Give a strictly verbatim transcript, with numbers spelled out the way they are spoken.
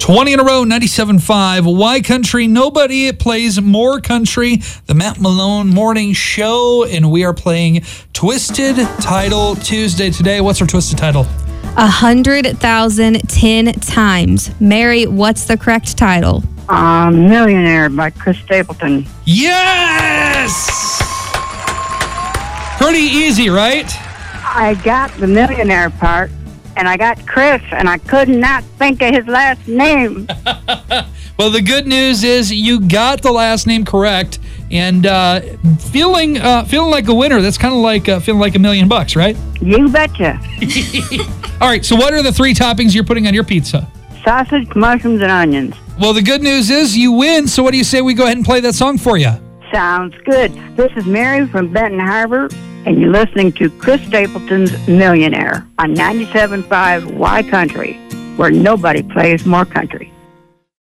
twenty in a row, ninety-seven point five. Why Country? Nobody plays more country. The Matt Malone Morning Show, and we are playing Twisted Title Tuesday today. What's our Twisted Title? A hundred thousand ten times. Mary, what's the correct title? Uh, Millionaire by Chris Stapleton. Yes! Pretty easy, right? I got the millionaire part, and I got Chris, and I could not think of his last name. Well, the good news is you got the last name correct, and uh, feeling uh, feeling like a winner. That's kind of like uh, feeling like a million bucks, right? You betcha. All right, so what are the three toppings you're putting on your pizza? Sausage, mushrooms, and onions. Well, the good news is you win, so what do you say we go ahead and play that song for you? Sounds good. This is Mary from Benton Harbor, and you're listening to Chris Stapleton's Millionaire on ninety-seven point five Y Country, where nobody plays more country.